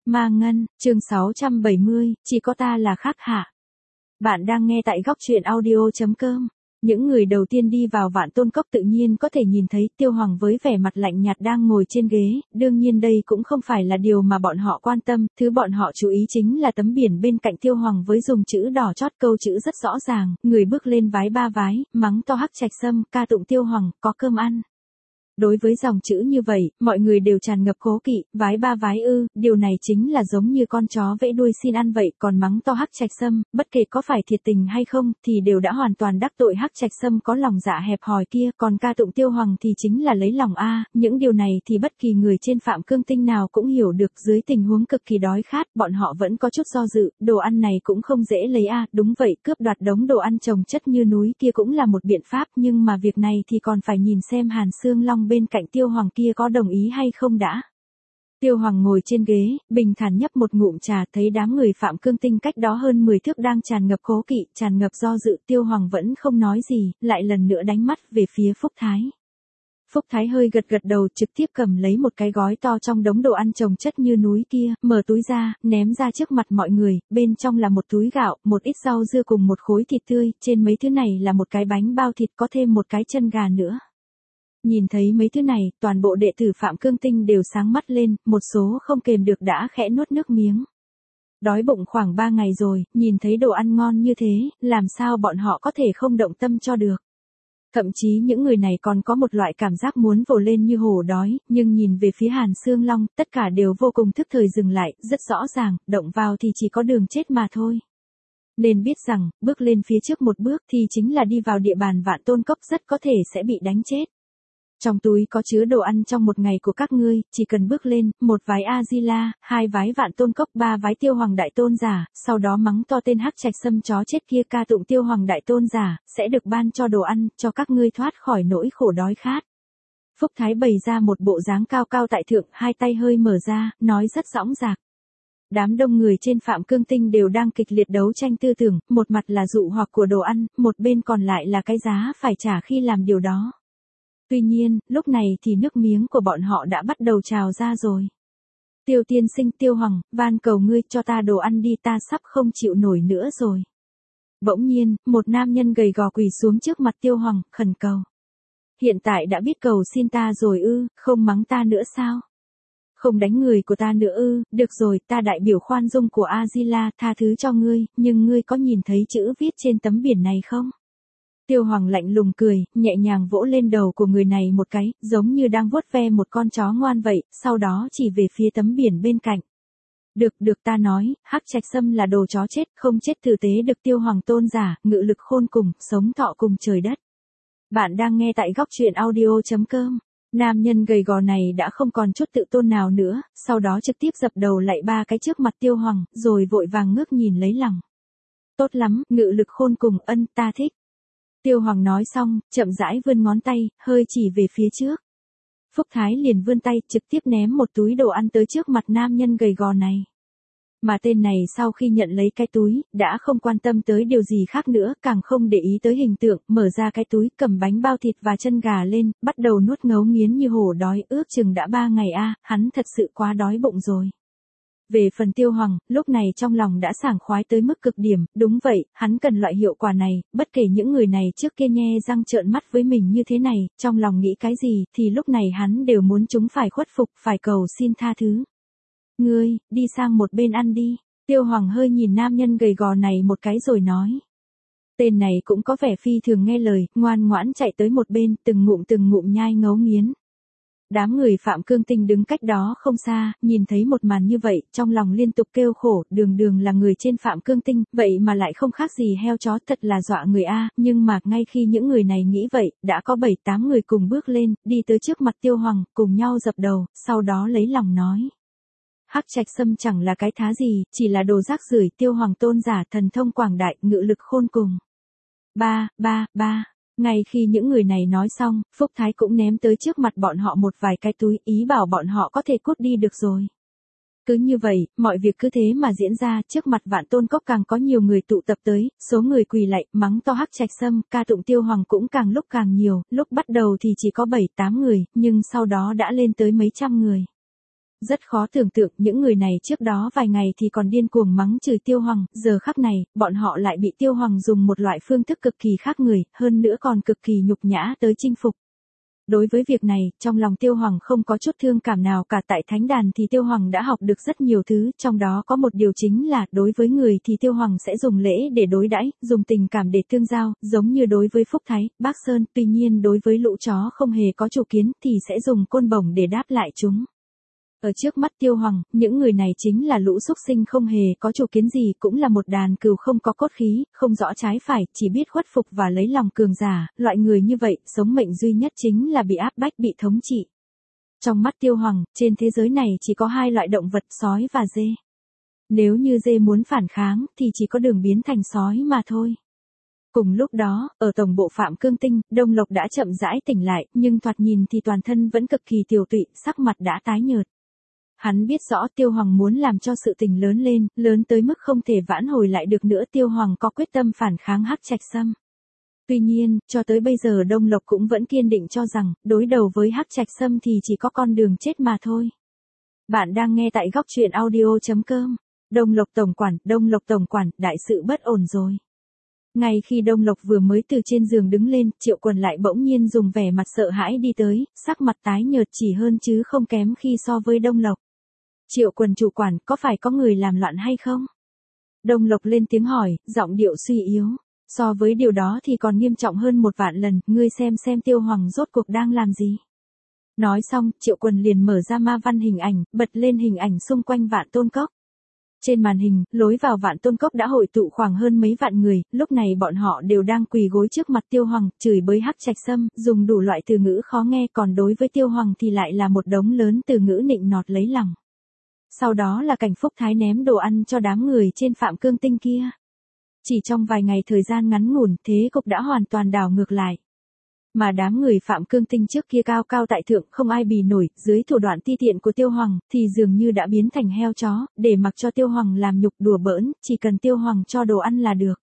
Ma Ngân, chương 670, chỉ có ta là khác hả? Bạn đang nghe tại góc truyện audio.com. Những người đầu tiên đi vào Vạn Tôn Cốc tự nhiên có thể nhìn thấy Tiêu Hoàng với vẻ mặt lạnh nhạt đang ngồi trên ghế, đương nhiên đây cũng không phải là điều mà bọn họ quan tâm, thứ bọn họ chú ý chính là tấm biển bên cạnh Tiêu Hoàng với dùng chữ đỏ chót câu chữ rất rõ ràng, người bước lên vái ba vái, mắng to Hắc Trạch Sâm, ca tụng Tiêu Hoàng, có cơm ăn. Đối với dòng chữ như vậy, mọi người đều tràn ngập cố kỵ, vái ba vái ư, điều này chính là giống như con chó vẫy đuôi xin ăn vậy, còn mắng to Hắc Trạch Sâm, bất kể có phải thiệt tình hay không, thì đều đã hoàn toàn đắc tội Hắc Trạch Sâm có lòng dạ hẹp hòi kia, còn ca tụng Tiêu Hoàng thì chính là lấy lòng a, những điều này thì bất kỳ người trên Phạm Cương Tinh nào cũng hiểu được, dưới tình huống cực kỳ đói khát, bọn họ vẫn có chút do dự, đồ ăn này cũng không dễ lấy a, đúng vậy, cướp đoạt đống đồ ăn chồng chất như núi kia cũng là một biện pháp, nhưng mà việc này thì còn phải nhìn xem Hàn Xương Long bên cạnh Tiêu Hoàng kia có đồng ý hay không đã. Tiêu Hoàng ngồi trên ghế, bình thản nhấp một ngụm trà, thấy đám người Phạm Cương Tinh cách đó hơn 10 thước đang tràn ngập cố kỵ, tràn ngập do dự, Tiêu Hoàng vẫn không nói gì, lại lần nữa đánh mắt về phía Phúc Thái. Phúc Thái hơi gật gật đầu, trực tiếp cầm lấy một cái gói to trong đống đồ ăn chồng chất như núi kia, mở túi ra, ném ra trước mặt mọi người, bên trong là một túi gạo, một ít rau dưa cùng một khối thịt tươi, trên mấy thứ này là một cái bánh bao thịt có thêm một cái chân gà nữa. Nhìn thấy mấy thứ này, toàn bộ đệ tử Phạm Cương Tinh đều sáng mắt lên, một số không kềm được đã khẽ nuốt nước miếng. Đói bụng khoảng 3 ngày rồi, nhìn thấy đồ ăn ngon như thế, làm sao bọn họ có thể không động tâm cho được. Thậm chí những người này còn có một loại cảm giác muốn vồ lên như hổ đói, nhưng nhìn về phía Hàn Xương Long, tất cả đều vô cùng thức thời dừng lại, rất rõ ràng, động vào thì chỉ có đường chết mà thôi. Nên biết rằng, bước lên phía trước một bước thì chính là đi vào địa bàn Vạn Tôn Cốc, rất có thể sẽ bị đánh chết. Trong túi có chứa đồ ăn trong một ngày của các ngươi, chỉ cần bước lên, một vái A-di-la, 2 vái Vạn Tôn Cốc, 3 vái Tiêu Hoàng Đại Tôn giả, sau đó mắng to tên Hắc Trạch Sâm chó chết kia ca tụng Tiêu Hoàng Đại Tôn giả, sẽ được ban cho đồ ăn, cho các ngươi thoát khỏi nỗi khổ đói khát. Phúc Thái bày ra một bộ dáng cao cao tại thượng, hai tay hơi mở ra, nói rất dõng dạc. Đám đông người trên Phạm Cương Tinh đều đang kịch liệt đấu tranh tư tưởng, một mặt là dụ hoặc của đồ ăn, một bên còn lại là cái giá phải trả khi làm điều đó. Tuy nhiên, lúc này thì nước miếng của bọn họ đã bắt đầu trào ra rồi. Tiêu tiên sinh, Tiêu Hoàng, van cầu ngươi cho ta đồ ăn đi, ta sắp không chịu nổi nữa rồi. Bỗng nhiên, một nam nhân gầy gò quỳ xuống trước mặt Tiêu Hoàng, khẩn cầu. Hiện tại đã biết cầu xin ta rồi ư, không mắng ta nữa sao? Không đánh người của ta nữa ư, được rồi, ta đại biểu khoan dung của A-di-la, tha thứ cho ngươi, nhưng ngươi có nhìn thấy chữ viết trên tấm biển này không? Tiêu Hoàng lạnh lùng cười, nhẹ nhàng vỗ lên đầu của người này một cái, giống như đang vuốt ve một con chó ngoan vậy, sau đó chỉ về phía tấm biển bên cạnh. Được ta nói, Hắc Trạch Sâm là đồ chó chết, không chết tử tế được. Tiêu Hoàng tôn giả, ngự lực khôn cùng, sống thọ cùng trời đất. Bạn đang nghe tại góc truyện audio.com. Nam nhân gầy gò này đã không còn chút tự tôn nào nữa, sau đó trực tiếp dập đầu lạy 3 cái trước mặt Tiêu Hoàng, rồi vội vàng ngước nhìn lấy lòng. Tốt lắm, ngự lực khôn cùng, ân, ta thích. Tiêu Hoàng nói xong, chậm rãi vươn ngón tay, hơi chỉ về phía trước. Phúc Thái liền vươn tay, trực tiếp ném một túi đồ ăn tới trước mặt nam nhân gầy gò này. Mà tên này sau khi nhận lấy cái túi, đã không quan tâm tới điều gì khác nữa, càng không để ý tới hình tượng, mở ra cái túi, cầm bánh bao thịt và chân gà lên, bắt đầu nuốt ngấu nghiến như hổ đói, ước chừng đã 3 ngày a, hắn thật sự quá đói bụng rồi. Về phần Tiêu Hoàng, lúc này trong lòng đã sảng khoái tới mức cực điểm, đúng vậy, hắn cần loại hiệu quả này, bất kể những người này trước kia nhe răng trợn mắt với mình như thế này, trong lòng nghĩ cái gì, thì lúc này hắn đều muốn chúng phải khuất phục, phải cầu xin tha thứ. Ngươi, đi sang một bên ăn đi. Tiêu Hoàng hơi nhìn nam nhân gầy gò này một cái rồi nói. Tên này cũng có vẻ phi thường nghe lời, ngoan ngoãn chạy tới một bên, từng ngụm nhai ngấu nghiến. Đám người Phạm Cương Tinh đứng cách đó không xa, nhìn thấy một màn như vậy, trong lòng liên tục kêu khổ, đường là người trên Phạm Cương Tinh, vậy mà lại không khác gì heo chó, thật là dọa người a. Nhưng mà ngay khi những người này nghĩ vậy, đã có 7-8 người cùng bước lên, đi tới trước mặt Tiêu Hoàng, cùng nhau dập đầu, sau đó lấy lòng nói. Hắc Trạch Sâm chẳng là cái thá gì, chỉ là đồ rác rưởi. Tiêu Hoàng tôn giả, thần thông quảng đại, ngự lực khôn cùng. Ba. Ngay khi những người này nói xong, Phúc Thái cũng ném tới trước mặt bọn họ một vài cái túi, ý bảo bọn họ có thể cút đi được rồi. Cứ như vậy, mọi việc cứ thế mà diễn ra, trước mặt Vạn Tôn Cốc càng có nhiều người tụ tập tới, số người quỳ lạy, mắng to Hắc Trạch Sâm, ca tụng Tiêu Hoàng cũng càng lúc càng nhiều, lúc bắt đầu thì chỉ có 7-8 người, nhưng sau đó đã lên tới mấy trăm người. Rất khó tưởng tượng những người này trước đó vài ngày thì còn điên cuồng mắng chửi Tiêu Hoàng, giờ khắc này, bọn họ lại bị Tiêu Hoàng dùng một loại phương thức cực kỳ khác người, hơn nữa còn cực kỳ nhục nhã tới chinh phục. Đối với việc này, trong lòng Tiêu Hoàng không có chút thương cảm nào cả, tại thánh đàn thì Tiêu Hoàng đã học được rất nhiều thứ, trong đó có một điều chính là, đối với người thì Tiêu Hoàng sẽ dùng lễ để đối đãi, dùng tình cảm để tương giao, giống như đối với Phúc Thái, Bác Sơn, tuy nhiên đối với lũ chó không hề có chủ kiến thì sẽ dùng côn bổng để đáp lại chúng. Ở trước mắt Tiêu Hoàng, những người này chính là lũ súc sinh không hề có chủ kiến gì, cũng là một đàn cừu không có cốt khí, không rõ trái phải, chỉ biết khuất phục và lấy lòng cường giả, loại người như vậy, sống mệnh duy nhất chính là bị áp bách, bị thống trị. Trong mắt Tiêu Hoàng, trên thế giới này chỉ có hai loại động vật, sói và dê. Nếu như dê muốn phản kháng, thì chỉ có đường biến thành sói mà thôi. Cùng lúc đó, ở tổng bộ Phạm Cương Tinh, Đông Lộc đã chậm rãi tỉnh lại, nhưng thoạt nhìn thì toàn thân vẫn cực kỳ tiều tụy, sắc mặt đã tái nhợt. Hắn biết rõ Tiêu Hoàng muốn làm cho sự tình lớn lên, lớn tới mức không thể vãn hồi lại được nữa. Tiêu Hoàng có quyết tâm phản kháng Hắc Trạch Sâm. Tuy nhiên, cho tới bây giờ Đông Lộc cũng vẫn kiên định cho rằng, đối đầu với Hắc Trạch Sâm thì chỉ có con đường chết mà thôi. Bạn đang nghe tại góc truyện audio.com. Đông Lộc tổng quản, đại sự bất ổn rồi. Ngay khi Đông Lộc vừa mới từ trên giường đứng lên, Triệu Quần lại bỗng nhiên dùng vẻ mặt sợ hãi đi tới, sắc mặt tái nhợt chỉ hơn chứ không kém khi so với Đông Lộc. Triệu Quần chủ quản, có phải có người làm loạn hay không? Đông Lộc lên tiếng hỏi, giọng điệu suy yếu. So với điều đó thì còn nghiêm trọng hơn 1.000.000 lần, ngươi xem Tiêu Hoàng rốt cuộc đang làm gì? Nói xong, Triệu Quần liền mở ra ma văn hình ảnh, bật lên hình ảnh xung quanh Vạn Tôn Cốc. Trên màn hình, lối vào Vạn Tôn Cốc đã hội tụ khoảng hơn mấy vạn người, lúc này bọn họ đều đang quỳ gối trước mặt Tiêu Hoàng, chửi bới Hắc Trạch Sâm, dùng đủ loại từ ngữ khó nghe, còn đối với Tiêu Hoàng thì lại là một đống lớn từ ngữ nịnh nọt lấy lòng. Sau đó là cảnh Phúc Thái ném đồ ăn cho đám người trên Phạm Cương Tinh kia. Chỉ trong vài ngày thời gian ngắn ngủn, thế cục đã hoàn toàn đảo ngược lại. Mà đám người Phạm Cương Tinh trước kia cao cao tại thượng không ai bì nổi, dưới thủ đoạn ti tiện của Tiêu Hoàng, thì dường như đã biến thành heo chó, để mặc cho Tiêu Hoàng làm nhục đùa bỡn, chỉ cần Tiêu Hoàng cho đồ ăn là được.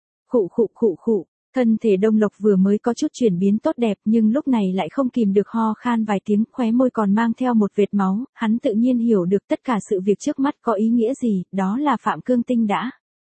Khụ. Thân thể Đông Lộc vừa mới có chút chuyển biến tốt đẹp nhưng lúc này lại không kìm được ho khan vài tiếng, khóe môi còn mang theo một vệt máu, hắn tự nhiên hiểu được tất cả sự việc trước mắt có ý nghĩa gì, đó là Phạm Cương Tinh đã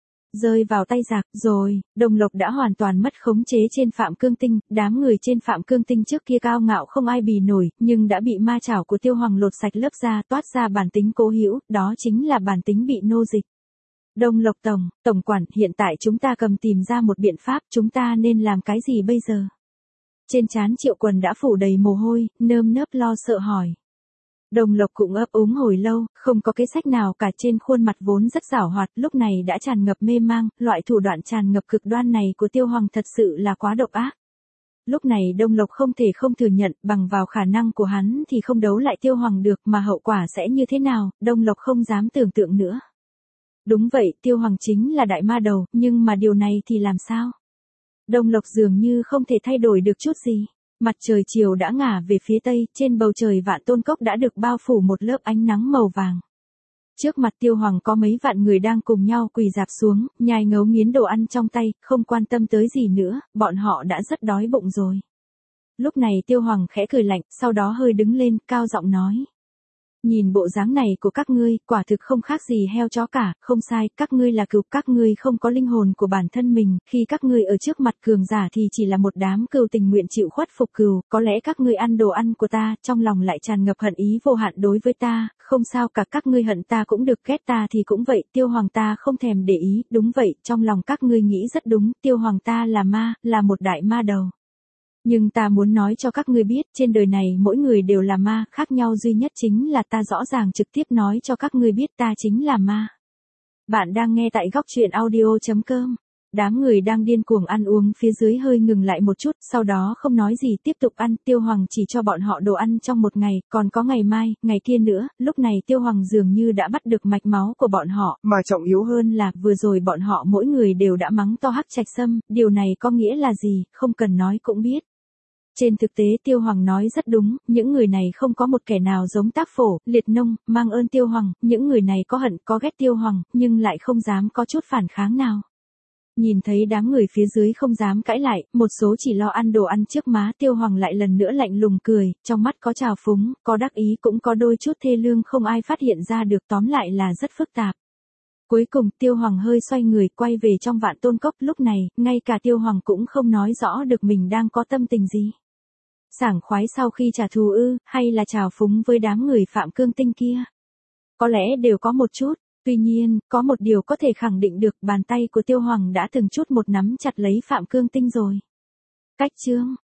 rơi vào tay giặc rồi. Đông Lộc đã hoàn toàn mất khống chế trên Phạm Cương Tinh, đám người trên Phạm Cương Tinh trước kia cao ngạo không ai bì nổi, nhưng đã bị ma chảo của Tiêu Hoàng lột sạch lớp da, toát ra bản tính cố hữu, đó chính là bản tính bị nô dịch. Đông Lộc tổng quản, hiện tại chúng ta cầm tìm ra một biện pháp, chúng ta nên làm cái gì bây giờ? Trên trán Triệu Quần đã phủ đầy mồ hôi, nơm nớp lo sợ hỏi. Đông Lộc cũng ấp úng hồi lâu, không có kế sách nào cả, trên khuôn mặt vốn rất giảo hoạt, lúc này đã tràn ngập mê mang, loại thủ đoạn tràn ngập cực đoan này của Tiêu Hoàng thật sự là quá độc ác. Lúc này Đông Lộc không thể không thừa nhận, bằng vào khả năng của hắn thì không đấu lại Tiêu Hoàng được, mà hậu quả sẽ như thế nào, Đông Lộc không dám tưởng tượng nữa. Đúng vậy, Tiêu Hoàng chính là đại ma đầu, nhưng mà điều này thì làm sao? Đông Lộc dường như không thể thay đổi được chút gì. Mặt trời chiều đã ngả về phía tây, trên bầu trời Vạn Tôn Cốc đã được bao phủ một lớp ánh nắng màu vàng. Trước mặt Tiêu Hoàng có mấy vạn người đang cùng nhau quỳ rạp xuống, nhai ngấu nghiến đồ ăn trong tay, không quan tâm tới gì nữa, bọn họ đã rất đói bụng rồi. Lúc này Tiêu Hoàng khẽ cười lạnh, sau đó hơi đứng lên, cao giọng nói. Nhìn bộ dáng này của các ngươi, quả thực không khác gì heo chó cả, không sai, các ngươi là cừu, các ngươi không có linh hồn của bản thân mình, khi các ngươi ở trước mặt cường giả thì chỉ là một đám cừu tình nguyện chịu khuất phục cừu, có lẽ các ngươi ăn đồ ăn của ta, trong lòng lại tràn ngập hận ý vô hạn đối với ta, không sao cả, các ngươi hận ta cũng được, ghét ta thì cũng vậy, Tiêu Hoàng ta không thèm để ý, đúng vậy, trong lòng các ngươi nghĩ rất đúng, Tiêu Hoàng ta là ma, là một đại ma đầu. Nhưng ta muốn nói cho các ngươi biết, trên đời này mỗi người đều là ma, khác nhau duy nhất chính là ta rõ ràng trực tiếp nói cho các ngươi biết ta chính là ma. Bạn đang nghe tại góc truyện audio.com. Đám người đang điên cuồng ăn uống phía dưới hơi ngừng lại một chút, sau đó không nói gì tiếp tục ăn, Tiêu Hoàng chỉ cho bọn họ đồ ăn trong một ngày, còn có ngày mai, ngày kia nữa, lúc này Tiêu Hoàng dường như đã bắt được mạch máu của bọn họ, mà trọng yếu hơn là, vừa rồi bọn họ mỗi người đều đã mắng to Hắc Trạch Sâm, điều này có nghĩa là gì, không cần nói cũng biết. Trên thực tế Tiêu Hoàng nói rất đúng, những người này không có một kẻ nào giống Tác Phổ, Liệt Nông, mang ơn Tiêu Hoàng, những người này có hận, có ghét Tiêu Hoàng, nhưng lại không dám có chút phản kháng nào. Nhìn thấy đám người phía dưới không dám cãi lại, một số chỉ lo ăn đồ ăn trước má Tiêu Hoàng lại lần nữa lạnh lùng cười, trong mắt có trào phúng, có đắc ý cũng có đôi chút thê lương không ai phát hiện ra được, tóm lại là rất phức tạp. Cuối cùng Tiêu Hoàng hơi xoay người quay về trong Vạn Tôn Cốc, lúc này, ngay cả Tiêu Hoàng cũng không nói rõ được mình đang có tâm tình gì. Sảng khoái sau khi trả thù ư, hay là trào phúng với đám người Phạm Cương Tinh kia? Có lẽ đều có một chút, tuy nhiên, có một điều có thể khẳng định được, bàn tay của Tiêu Hoàng đã từng chút một nắm chặt lấy Phạm Cương Tinh rồi. Cách chương